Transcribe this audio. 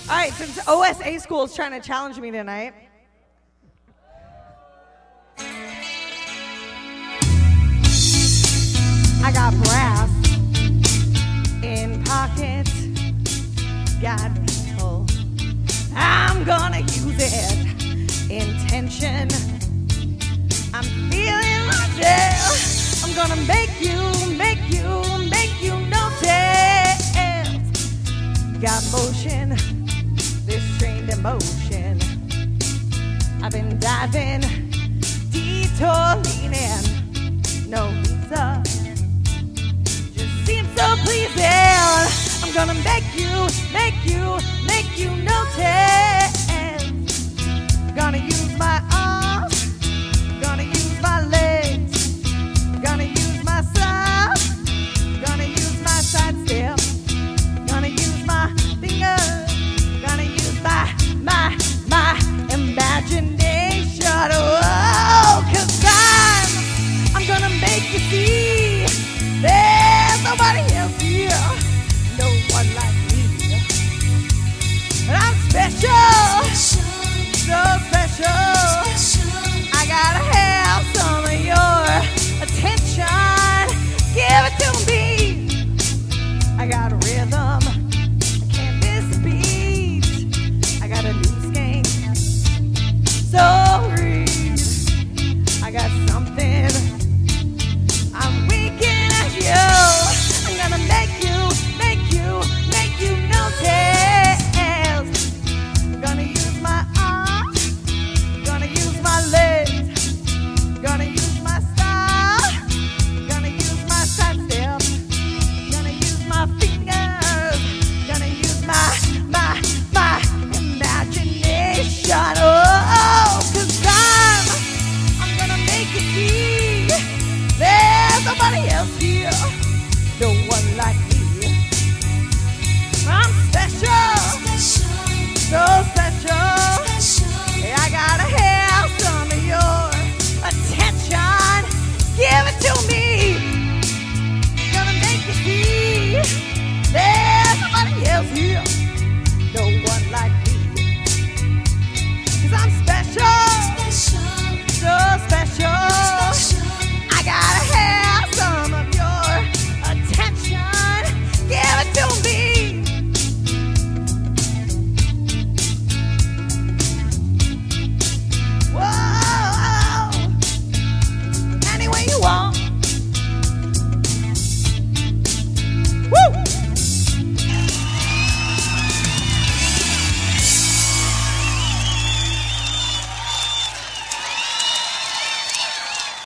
All right, since OSA School is trying to challenge me tonight, I got brass in pockets, got metal. I'm gonna use it. Intention. I'm feeling myself. I'm gonna make you notice. Got motion, this strained emotion. I've been diving, detour leaning, no visa. Just seems so pleasing. I'm gonna make you notice. Gonna use my arm.